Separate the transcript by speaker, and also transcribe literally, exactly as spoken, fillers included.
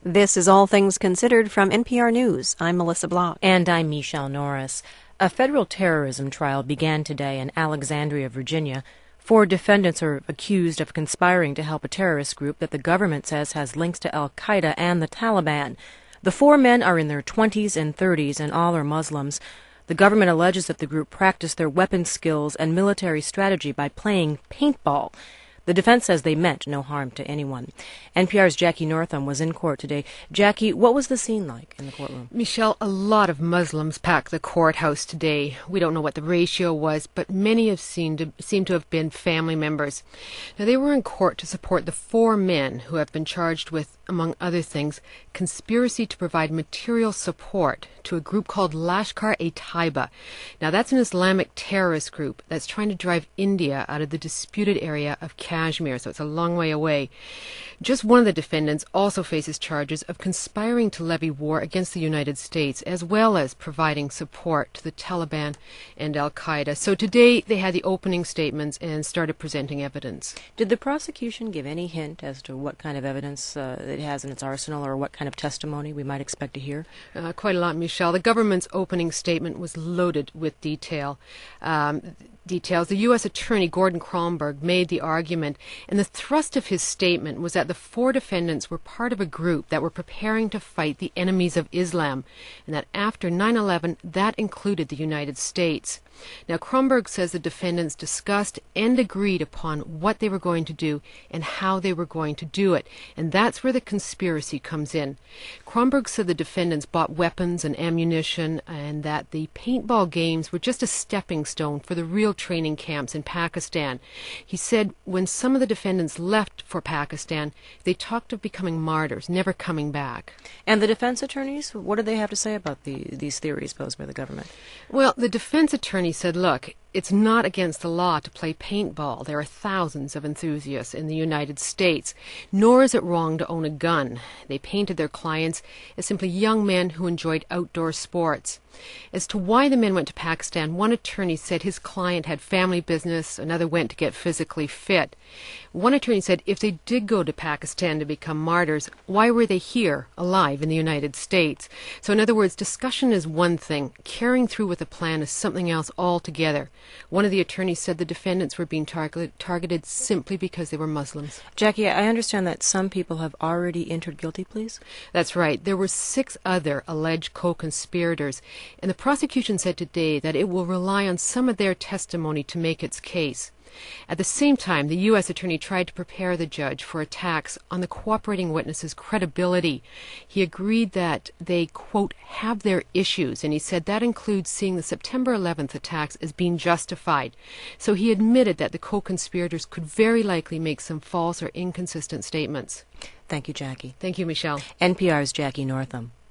Speaker 1: This is All Things Considered from N P R News. I'm Melissa Block.
Speaker 2: And I'm Michelle Norris. A federal terrorism trial began today in Alexandria, Virginia. Four defendants are accused of conspiring to help a terrorist group that the government says has links to al-Qaeda and the Taliban. The four men are in their twenties and thirties, and all are Muslims. The government alleges that the group practiced their weapons skills and military strategy by playing paintball. The defense says they meant no harm to anyone. N P R's Jackie Northam was in court today. Jackie, what was the scene like in the courtroom?
Speaker 3: Michelle, a lot of Muslims packed the courthouse today. We don't know what the ratio was, but many have seemed to, seem to have been family members. Now, they were in court to support the four men who have been charged with, among other things, conspiracy to provide material support to a group called Lashkar-e-Taiba. Now, that's an Islamic terrorist group that's trying to drive India out of the disputed area of Kashmir, so it's a long way away. Just one of the defendants also faces charges of conspiring to levy war against the United States, as well as providing support to the Taliban and al-Qaeda. So today they had the opening statements and started presenting evidence.
Speaker 2: Did the prosecution give any hint as to what kind of evidence uh, it has in its arsenal, or what kind of testimony we might expect to hear?
Speaker 3: Uh, quite a lot, Michelle. The government's opening statement was loaded with detail. Um, details. The U S Attorney Gordon Kronberg made the argument, and the thrust of his statement was that the four defendants were part of a group that were preparing to fight the enemies of Islam, and that after nine eleven, that included the United States. Now, Kronberg says the defendants discussed and agreed upon what they were going to do and how they were going to do it, and that's where the conspiracy comes in. Kronberg said the defendants bought weapons and ammunition, and that the paintball games were just a stepping stone for the real training camps in Pakistan. He said when some of the defendants left for Pakistan, they talked of becoming martyrs, never coming back.
Speaker 2: And the defense attorneys, what did they have to say about the, these theories posed by the government?
Speaker 3: Well, the defense attorney said, look, it's not against the law to play paintball. There are thousands of enthusiasts in the United States. Nor is it wrong to own a gun. They painted their clients as simply young men who enjoyed outdoor sports. As to why the men went to Pakistan, one attorney said his client had family business, another went to get physically fit. One attorney said if they did go to Pakistan to become martyrs, why were they here, alive in the United States? So in other words, discussion is one thing, carrying through with a plan is something else altogether. One of the attorneys said the defendants were being targeted, targeted simply because they were Muslims.
Speaker 2: Jackie, I understand that some people have already entered guilty pleas?
Speaker 3: That's right. There were six other alleged co-conspirators, and the prosecution said today that it will rely on some of their testimony to make its case. At the same time, the U S attorney tried to prepare the judge for attacks on the cooperating witnesses' credibility. He agreed that they, quote, have their issues, and he said that includes seeing the September eleventh attacks as being justified. So he admitted that the co-conspirators could very likely make some false or inconsistent statements.
Speaker 2: Thank you, Jackie.
Speaker 3: Thank you, Michelle.
Speaker 2: N P R's Jackie Northam.